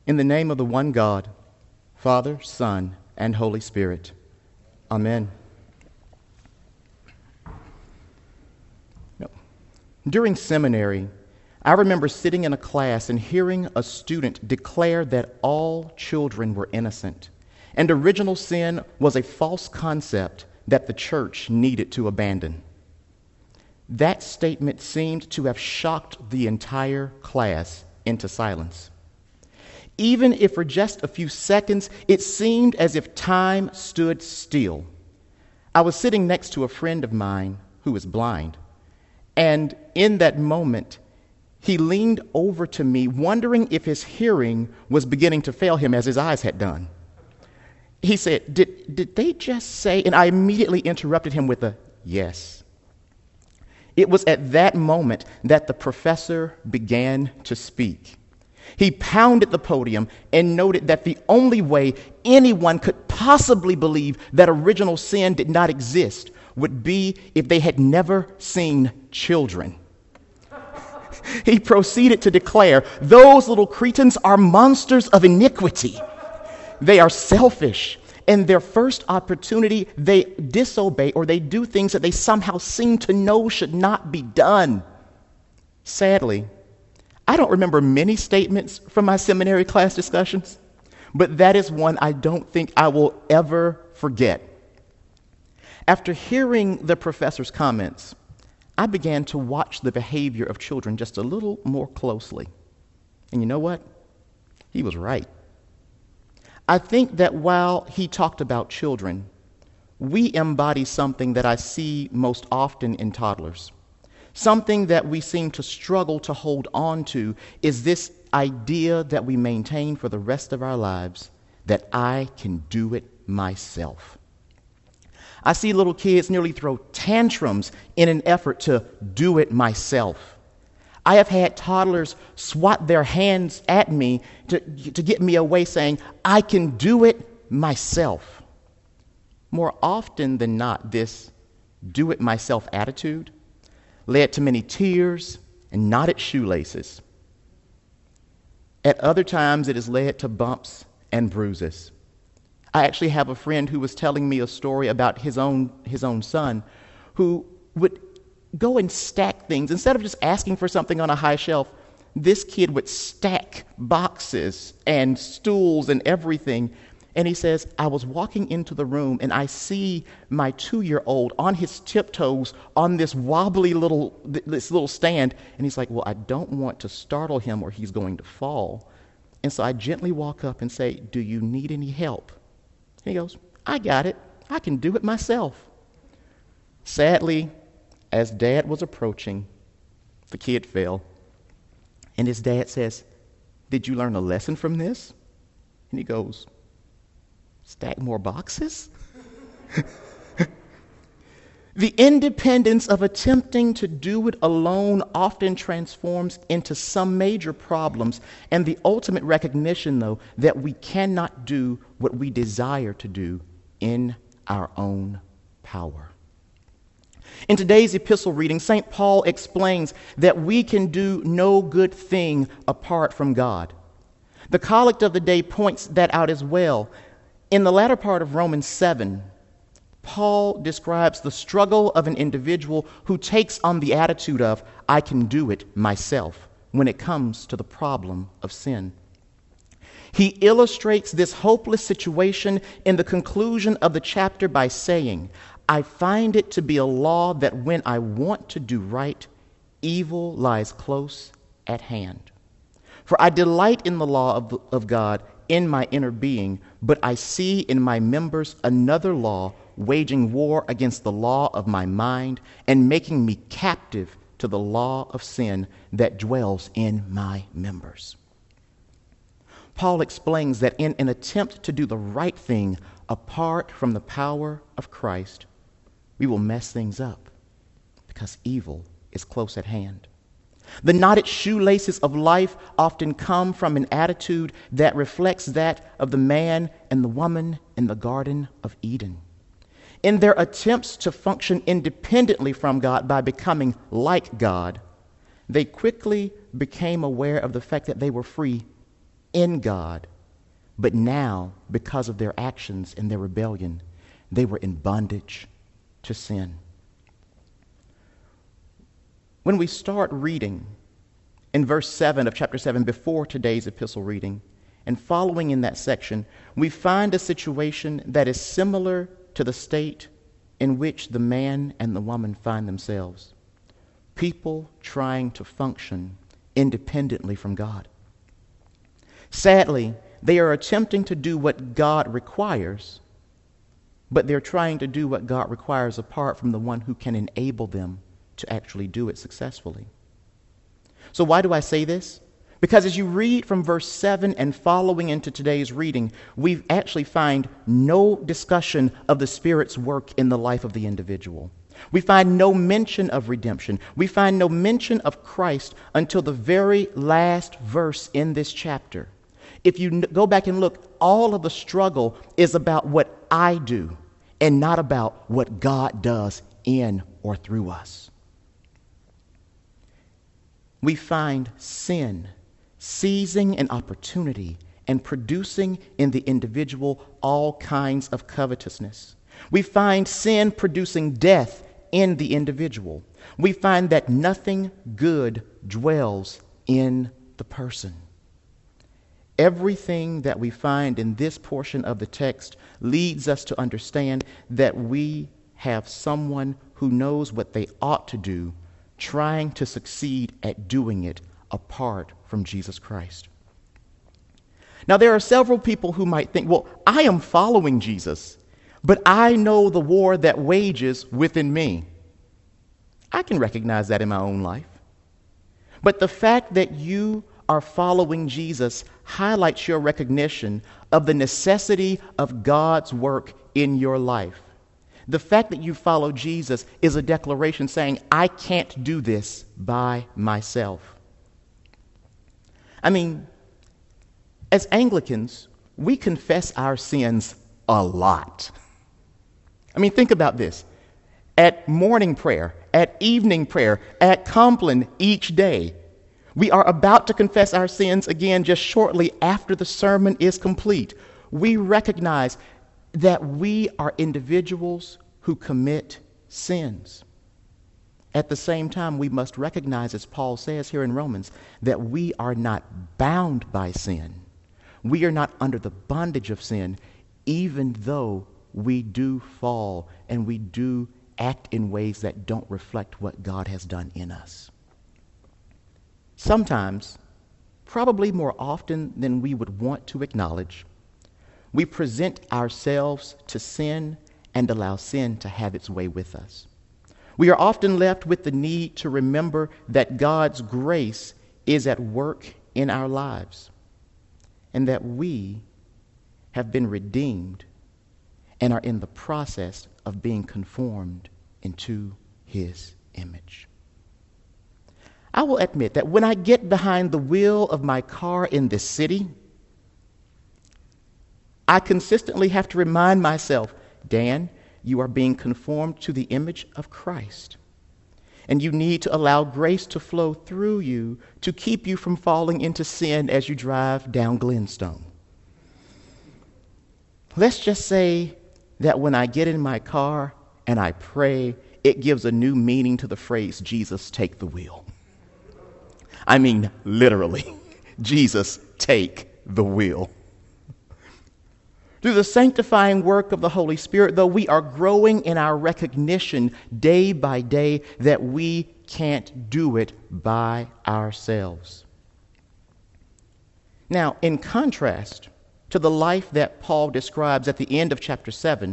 In the name of the one God, Father, Son, and Holy Spirit. Amen. During seminary, I remember sitting in a class and hearing a student declare that all children were innocent, and original sin was a false concept that the church needed to abandon. That statement seemed to have shocked the entire class into silence. Even if for just a few seconds, it seemed as if time stood still. I was sitting next to a friend of mine who is blind, and in that moment, he leaned over to me, wondering if his hearing was beginning to fail him as his eyes had done. He said, Did they just say? And I immediately interrupted him with a yes. It was at that moment that the professor began to speak. He pounded the podium and noted that the only way anyone could possibly believe that original sin did not exist would be if they had never seen children. He proceeded to declare, those little cretins are monsters of iniquity. They are selfish. And their first opportunity, they disobey or they do things that they somehow seem to know should not be done. Sadly, I don't remember many statements from my seminary class discussions, but that is one I don't think I will ever forget. After hearing the professor's comments, I began to watch the behavior of children just a little more closely. And you know what? He was right. I think that while he talked about children, we embody something that I see most often in toddlers. Something that we seem to struggle to hold on to is this idea that we maintain for the rest of our lives that I can do it myself. I see little kids nearly throw tantrums in an effort to do it myself. I have had toddlers swat their hands at me to get me away, saying, I can do it myself. More often than not, this do it myself attitude led to many tears and knotted shoelaces. At other times, it has led to bumps and bruises. I actually have a friend who was telling me a story about his own son who would go and stack things. Instead of just asking for something on a high shelf, this kid would stack boxes and stools and everything. And he says, I was walking into the room and I see my 2-year-old on his tiptoes on this wobbly little stand. And he's like, well, I don't want to startle him or he's going to fall. And so I gently walk up and say, do you need any help? And he goes, I got it. I can do it myself. Sadly, as Dad was approaching, the kid fell. And his dad says, did you learn a lesson from this? And he goes, stack more boxes? The independence of attempting to do it alone often transforms into some major problems, and the ultimate recognition, though, that we cannot do what we desire to do in our own power. In today's epistle reading, St. Paul explains that we can do no good thing apart from God. The collect of the day points that out as well. In the latter part of Romans 7, Paul describes the struggle of an individual who takes on the attitude of, I can do it myself, when it comes to the problem of sin. He illustrates this hopeless situation in the conclusion of the chapter by saying, I find it to be a law that when I want to do right, evil lies close at hand. For I delight in the law of God in my inner being, but I see in my members another law waging war against the law of my mind and making me captive to the law of sin that dwells in my members. Paul explains that in an attempt to do the right thing apart from the power of Christ, we will mess things up because evil is close at hand. The knotted shoelaces of life often come from an attitude that reflects that of the man and the woman in the Garden of Eden. In their attempts to function independently from God by becoming like God, they quickly became aware of the fact that they were free in God, but now, because of their actions and their rebellion, they were in bondage to sin. When we start reading in verse 7 of chapter 7 before today's epistle reading, and following in that section, we find a situation that is similar to the state in which the man and the woman find themselves. People trying to function independently from God. Sadly, they are attempting to do what God requires, but they're trying to do what God requires apart from the one who can enable them to actually do it successfully. So why do I say this? Because as you read from verse 7 and following into today's reading, we actually find no discussion of the Spirit's work in the life of the individual. We find no mention of redemption. We find no mention of Christ until the very last verse in this chapter. If you go back and look, all of the struggle is about what I do and not about what God does in or through us. We find sin seizing an opportunity and producing in the individual all kinds of covetousness. We find sin producing death in the individual. We find that nothing good dwells in the person. Everything that we find in this portion of the text leads us to understand that we have someone who knows what they ought to do, trying to succeed at doing it apart from Jesus Christ. Now, there are several people who might think, well, I am following Jesus, but I know the war that wages within me. I can recognize that in my own life. But the fact that you are following Jesus highlights your recognition of the necessity of God's work in your life. The fact that you follow Jesus is a declaration saying, I can't do this by myself. I mean, as Anglicans, we confess our sins a lot. I mean, think about this. At morning prayer, at evening prayer, at Compline each day, we are about to confess our sins again just shortly after the sermon is complete. We recognize that we are individuals who commit sins. At the same time, we must recognize, as Paul says here in Romans, that we are not bound by sin. We are not under the bondage of sin, even though we do fall and we do act in ways that don't reflect what God has done in us. Sometimes, probably more often than we would want to acknowledge, we present ourselves to sin and allow sin to have its way with us. We are often left with the need to remember that God's grace is at work in our lives and that we have been redeemed and are in the process of being conformed into his image. I will admit that when I get behind the wheel of my car in this city, I consistently have to remind myself, Dan, you are being conformed to the image of Christ. And you need to allow grace to flow through you to keep you from falling into sin as you drive down Glenstone. Let's just say that when I get in my car and I pray, it gives a new meaning to the phrase, Jesus, take the wheel. I mean, literally, Jesus, take the wheel. Through the sanctifying work of the Holy Spirit, though, we are growing in our recognition day by day that we can't do it by ourselves. Now, in contrast to the life that Paul describes at the end of chapter 7,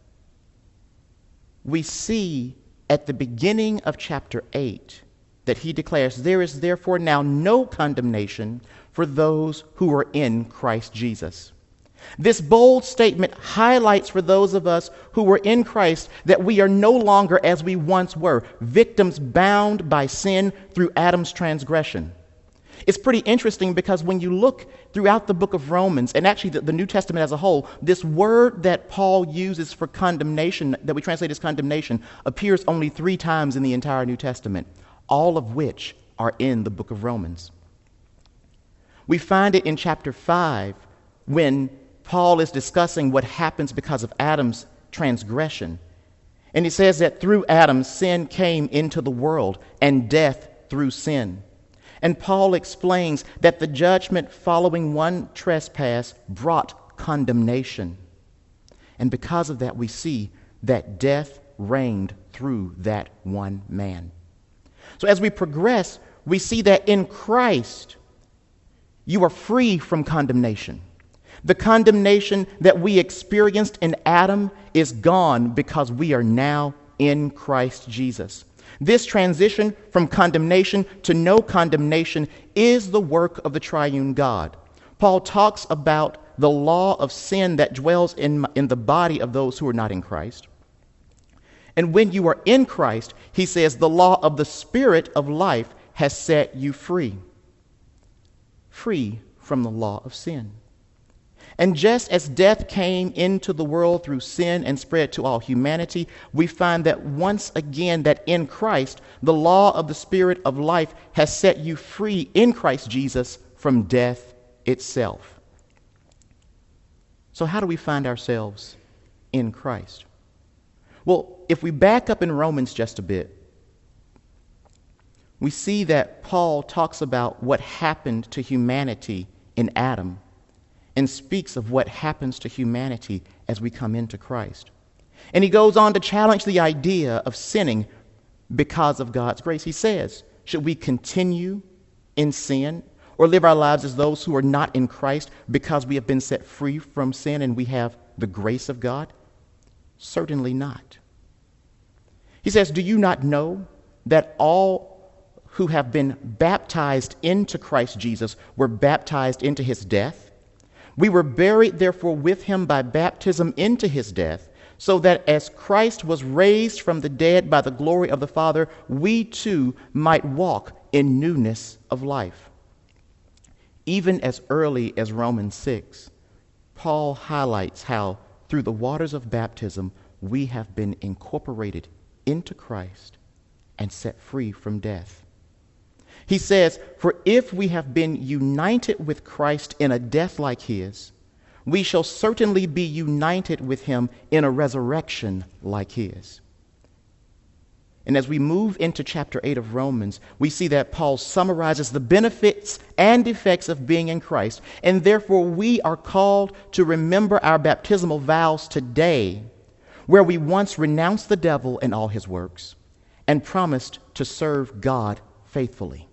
we see at the beginning of chapter 8 that he declares, there is therefore now no condemnation for those who are in Christ Jesus. This bold statement highlights for those of us who were in Christ that we are no longer as we once were, victims bound by sin through Adam's transgression. It's pretty interesting because when you look throughout the book of Romans, and actually the New Testament as a whole, this word that Paul uses for condemnation, that we translate as condemnation, appears only 3 times in the entire New Testament, all of which are in the book of Romans. We find it in chapter 5 when Paul is discussing what happens because of Adam's transgression. And he says that through Adam, sin came into the world, and death through sin. And Paul explains that the judgment following one trespass brought condemnation. And because of that, we see that death reigned through that one man. So as we progress, we see that in Christ, you are free from condemnation. The condemnation that we experienced in Adam is gone because we are now in Christ Jesus. This transition from condemnation to no condemnation is the work of the triune God. Paul talks about the law of sin that dwells in the body of those who are not in Christ. And when you are in Christ, he says the law of the Spirit of life has set you free. Free from the law of sin. And just as death came into the world through sin and spread to all humanity, we find that once again that in Christ, the law of the Spirit of life has set you free in Christ Jesus from death itself. So how do we find ourselves in Christ? Well, if we back up in Romans just a bit, we see that Paul talks about what happened to humanity in Adam and speaks of what happens to humanity as we come into Christ. And he goes on to challenge the idea of sinning because of God's grace. He says, should we continue in sin or live our lives as those who are not in Christ because we have been set free from sin and we have the grace of God? Certainly not. He says, do you not know that all who have been baptized into Christ Jesus were baptized into his death? We were buried, therefore, with him by baptism into his death, so that as Christ was raised from the dead by the glory of the Father, we too might walk in newness of life. Even as early as Romans 6, Paul highlights how through the waters of baptism we have been incorporated into Christ and set free from death. He says, for if we have been united with Christ in a death like his, we shall certainly be united with him in a resurrection like his. And as we move into chapter 8 of Romans, we see that Paul summarizes the benefits and effects of being in Christ. And therefore we are called to remember our baptismal vows today, where we once renounced the devil and all his works and promised to serve God faithfully.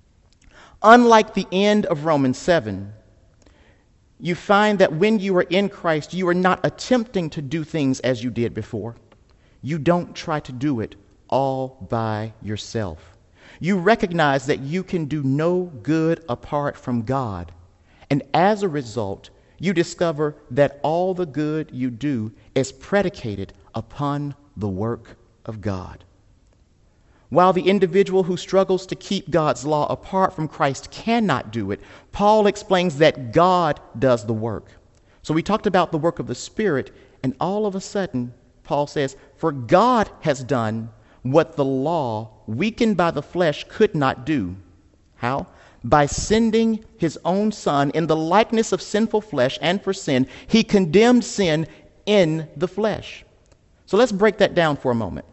Unlike the end of Romans 7, you find that when you are in Christ, you are not attempting to do things as you did before. You don't try to do it all by yourself. You recognize that you can do no good apart from God. And as a result, you discover that all the good you do is predicated upon the work of God. While the individual who struggles to keep God's law apart from Christ cannot do it, Paul explains that God does the work. So we talked about the work of the Spirit, and all of a sudden, Paul says, for God has done what the law, weakened by the flesh, could not do. How? By sending his own Son in the likeness of sinful flesh, and for sin, he condemned sin in the flesh. So let's break that down for a moment.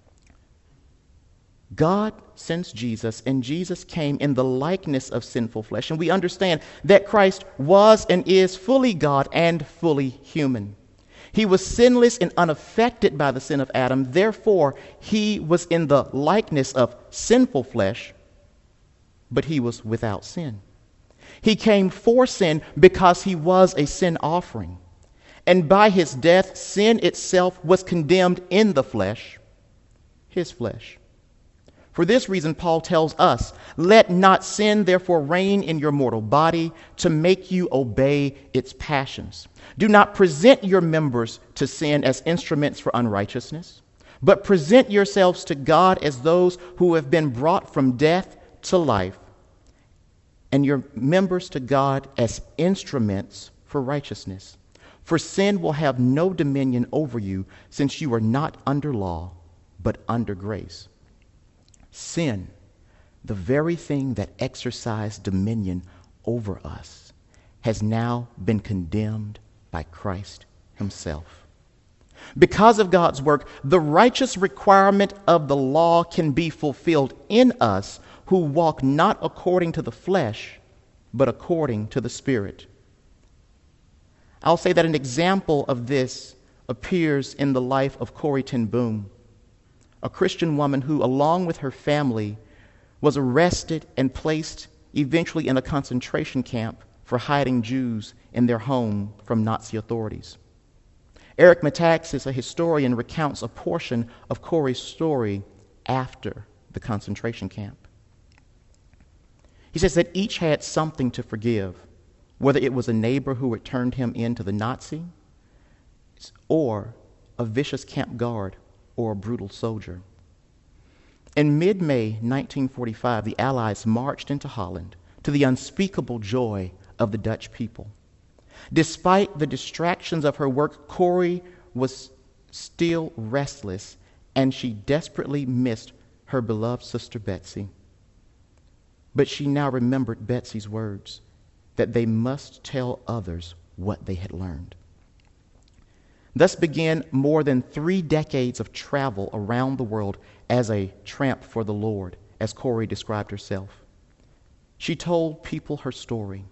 God sends Jesus, and Jesus came in the likeness of sinful flesh. And we understand that Christ was and is fully God and fully human. He was sinless and unaffected by the sin of Adam. Therefore, he was in the likeness of sinful flesh, but he was without sin. He came for sin because he was a sin offering. And by his death, sin itself was condemned in the flesh, his flesh. For this reason, Paul tells us, let not sin therefore reign in your mortal body to make you obey its passions. Do not present your members to sin as instruments for unrighteousness, but present yourselves to God as those who have been brought from death to life, and your members to God as instruments for righteousness. For sin will have no dominion over you, since you are not under law, but under grace. Sin, the very thing that exercised dominion over us has now been condemned by Christ himself. Because of God's work, the righteous requirement of the law can be fulfilled in us who walk not according to the flesh, but according to the Spirit. I'll say that an example of this appears in the life of Corrie ten Boom, a Christian woman who, along with her family, was arrested and placed eventually in a concentration camp for hiding Jews in their home from Nazi authorities. Eric Metaxas, a historian, recounts a portion of Corrie's story after the concentration camp. He says that each had something to forgive, whether it was a neighbor who had turned him in to the Nazi, or a vicious camp guard, or a brutal soldier. In mid-May 1945, the Allies marched into Holland to the unspeakable joy of the Dutch people. Despite the distractions of her work, Corrie was still restless, and she desperately missed her beloved sister Betsy. But she now remembered Betsy's words, that they must tell others what they had learned. Thus began more than 3 decades of travel around the world as a tramp for the Lord, as Corrie described herself. She told people her story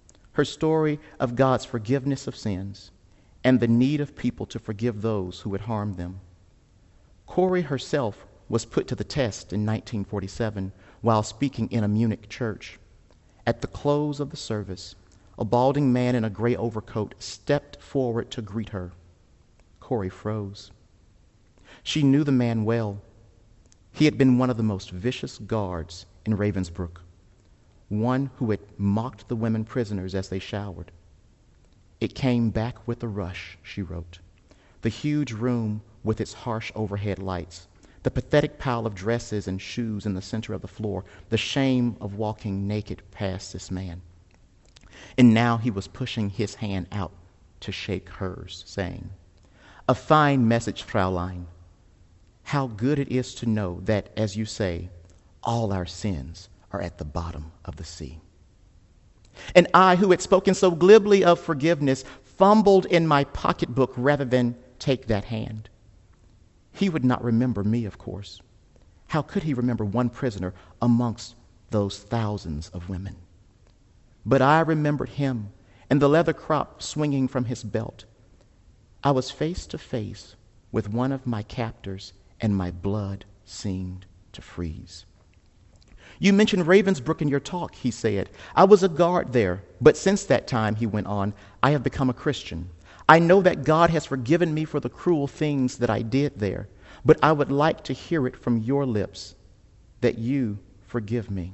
of God's forgiveness of sins and the need of people to forgive those who had harmed them. Corrie herself was put to the test in 1947 while speaking in a Munich church. At the close of the service, a balding man in a gray overcoat stepped forward to greet her. Corrie froze. She knew the man well. He had been one of the most vicious guards in Ravensbrück, one who had mocked the women prisoners as they showered. It came back with a rush, she wrote. The huge room with its harsh overhead lights, the pathetic pile of dresses and shoes in the center of the floor, the shame of walking naked past this man. And now he was pushing his hand out to shake hers, saying, "A fine message, Fraulein. How good it is to know that, as you say, all our sins are at the bottom of the sea." And I, who had spoken so glibly of forgiveness, fumbled in my pocketbook rather than take that hand. He would not remember me, of course. How could he remember one prisoner amongst those thousands of women? But I remembered him and the leather crop swinging from his belt. I was face to face with one of my captors, and my blood seemed to freeze. "You mentioned Ravensbrück in your talk," he said. "I was a guard there, but since that time," he went on, "I have become a Christian. I know that God has forgiven me for the cruel things that I did there, but I would like to hear it from your lips that you forgive me.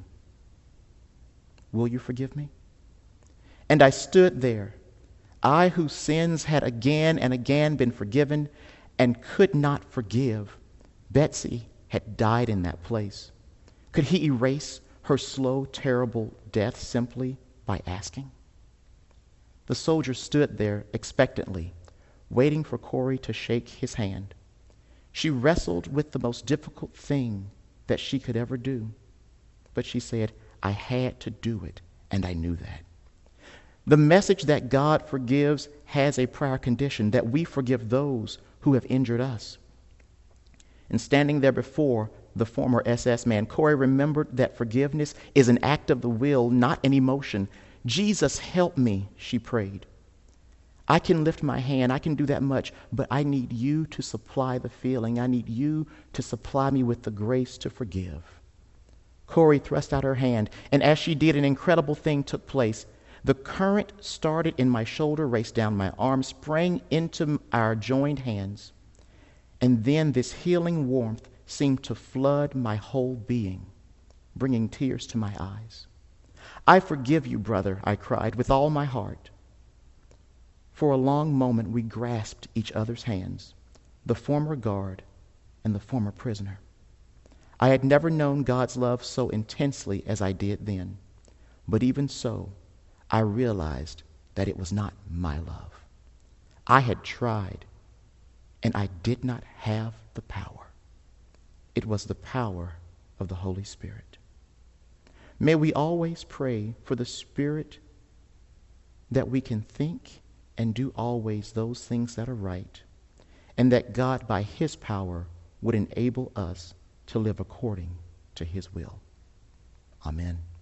Will you forgive me?" And I stood there, I whose sins had again and again been forgiven and could not forgive. Betsy had died in that place. Could he erase her slow, terrible death simply by asking? The soldier stood there expectantly, waiting for Corrie to shake his hand. She wrestled with the most difficult thing that she could ever do. But she said, "I had to do it, and I knew that." The message that God forgives has a prior condition, that we forgive those who have injured us. And standing there before the former SS man, Corrie remembered that forgiveness is an act of the will, not an emotion. "Jesus, help me," she prayed. "I can lift my hand, I can do that much, but I need you to supply the feeling. I need you to supply me with the grace to forgive." Corrie thrust out her hand, and as she did, an incredible thing took place. The current started in my shoulder, raced down my arm, sprang into our joined hands, and then this healing warmth seemed to flood my whole being, bringing tears to my eyes. "I forgive you, brother," I cried with all my heart. For a long moment we grasped each other's hands, the former guard and the former prisoner. I had never known God's love so intensely as I did then, but even so, I realized that it was not my love. I had tried, and I did not have the power. It was the power of the Holy Spirit. May we always pray for the Spirit that we can think and do always those things that are right, and that God, by his power, would enable us to live according to his will. Amen.